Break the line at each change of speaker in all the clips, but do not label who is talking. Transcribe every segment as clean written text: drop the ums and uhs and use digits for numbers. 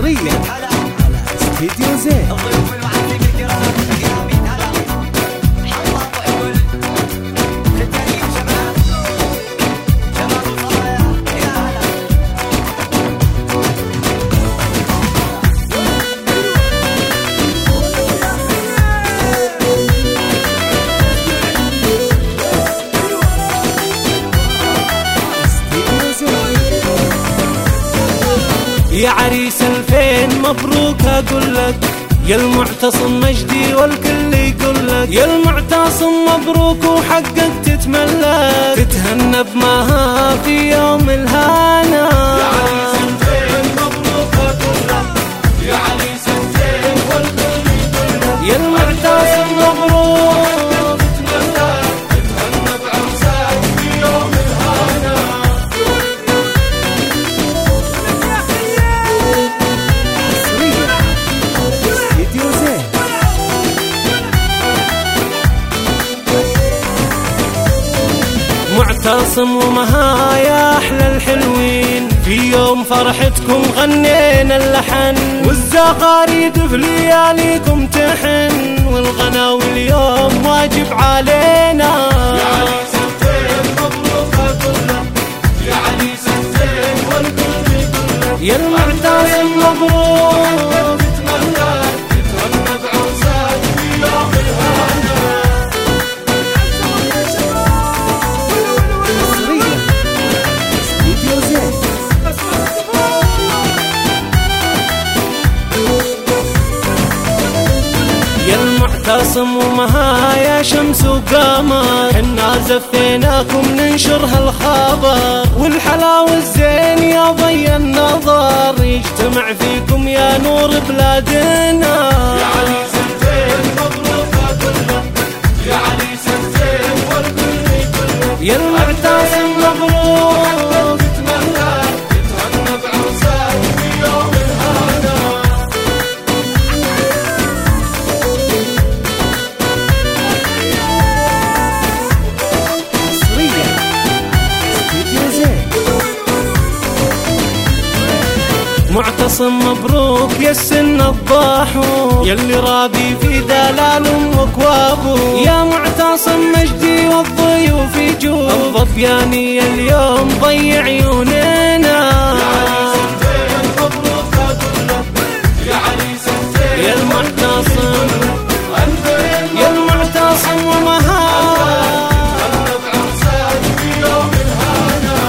حصريا على استديو زين.
يا عريس الفين مبروك اقولك، يا المعتصم مجدي والكل يقولك، يا المعتصم مبروك وحقك تتملك، تتهنى بماها في يوم الهنا.
يا عريس الفين مبروك اقولك، يا عريس الفين والكل يقولك،
يا المعتصم مبروك
تتملك، تتهنى بعرسك في يوم الهنا.
معتصم ومها يا احلى الحلوين، في يوم فرحتكم غنينا اللحن، والزغاريد في لياليكم تحن، والغناوي اليوم واجب علينا.
يا عريس الفين مبروك اقولك، يا عريس الفين والكل يقولك،
يا المعتصم مبروك
تتملك، تتهنى بعرسك في يوم الهنا.
يا المعتصم ومها يا شمس وقمر، حنا زفيناكم ننشر هالخبر، والحلاوة الزين يا ضي النظر، يجتمع فيكم يا نور بلادنا.
يا عريس الفين مبروك اقولك، يا عريس الفين والكل يقولك،
يا المعتصم مبروك
تتملك، تتهنى بعرسك في يوم الهنا.
معتصم مبروك يا السن الضاحو، يلي رابي في دلال امك وابو، يا معتصم مجدي والضيوف يجوب، الظبياني اليوم ضي عيوننا.
يا عريس الفين مبروك اقولك، يا عريس الفين
يا المعتصم يا المعتصم ومها
تتهنى بعرسك في يوم الهنا.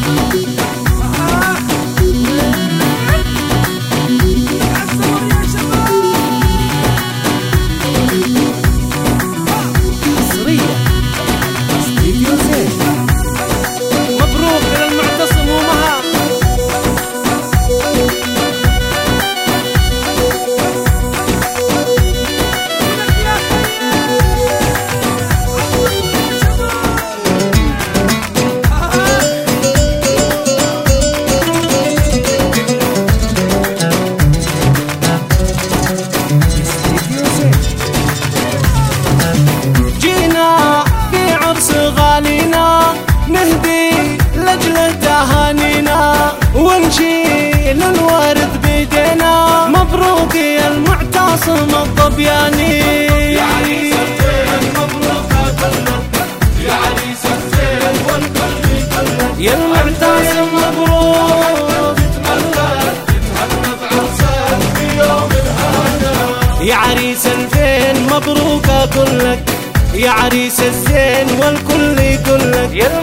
مبروك للمعتصم ومها. جينا في عرس غالينا، نهدي لجل تهانينا، ونشيل الورد بيدينا، مبروك يا المعتصم الظبياني.
يا عريس الفين مبروك اقولك، يا عريس الفين والكل يقولك،
يا المعتصم مبروك
تتملك، تتهنى بعرسك في يوم الهنا.
يا عريس الفين مبروك اقولك، يا عريس الزين والكل يقولك، يا